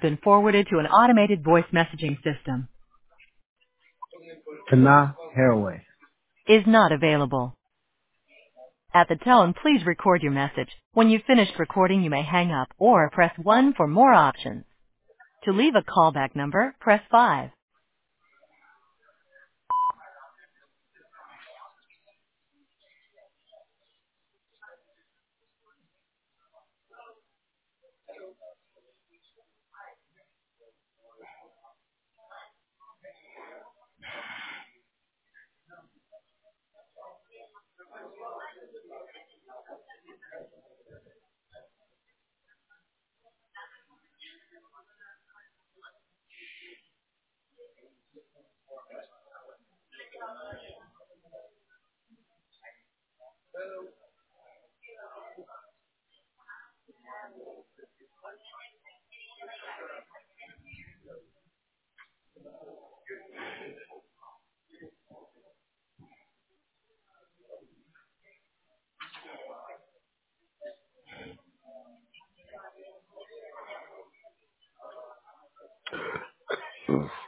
been forwarded to an automated voice messaging system. Tana Haraway. Is not available. At the tone, please record your message. When you've finished recording, you may hang up or press 1 for more options. To leave a callback number, press 5. Ugh.